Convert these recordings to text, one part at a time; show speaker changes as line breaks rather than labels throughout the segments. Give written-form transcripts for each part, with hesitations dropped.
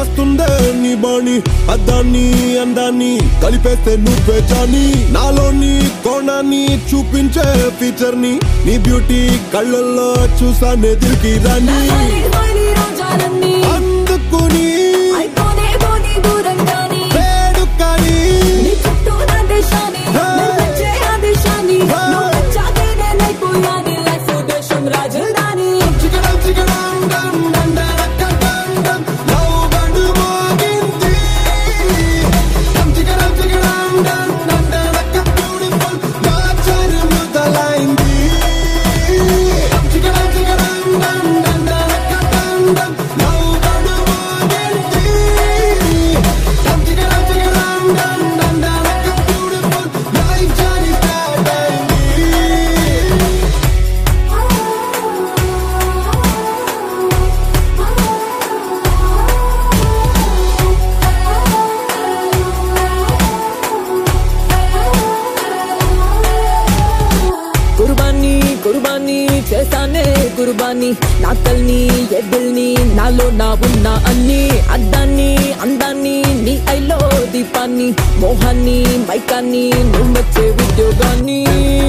చేస్తుందే నీ బాణి అద్దాన్ని అందాన్ని కలిపేస్తే నువ్వే జాని నాలోని కోణాన్ని చూపించే ఫీచర్ ని నీ బ్యూటీ కళ్ళల్లో చూసానే దిల్కి రాని అందుకుని
కుర్బానీ చేసానే కుర్బానీ నా కల్ని ఎద్దుల్ని నాలో నా ఉన్న అన్ని అద్దాన్ని అందాన్ని నీ ఐలో దీపాన్ని మోహాన్ని మైకాన్ని నువ్వు వచ్చే ఉద్యోగాన్ని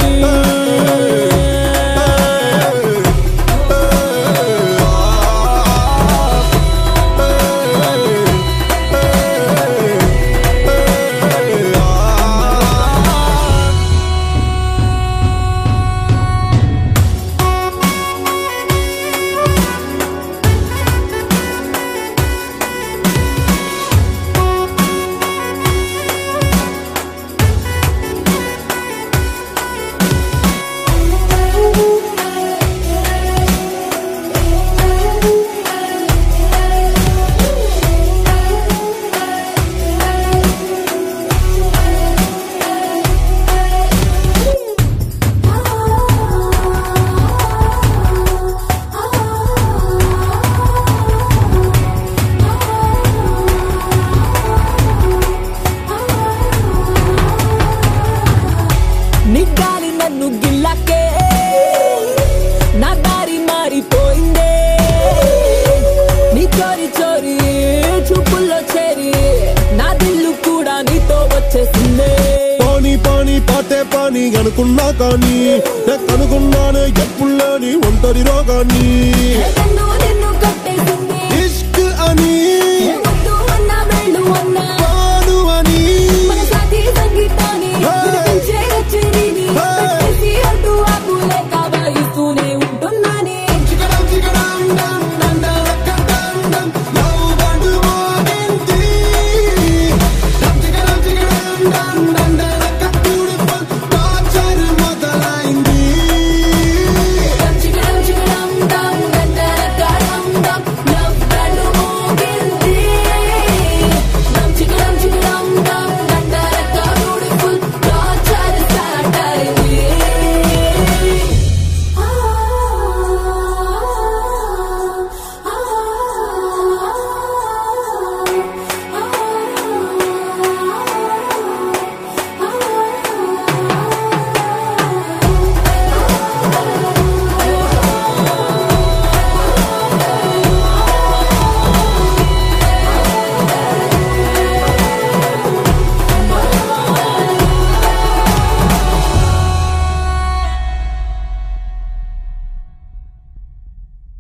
నీ గాలి నన్ను గిల్లాకే నా దారి మారిపోయిందే నీ చోరి చోరి చూపుల్లో చేరి నా దిల్లు కూడా నీతో వచ్చేసిందే
పాని పాని పాటే పాని అనుకున్నా కానీ కనుగొన్నానే ఎప్పుడు లేని ఒంటరి రోగాన్ని
నిన్ను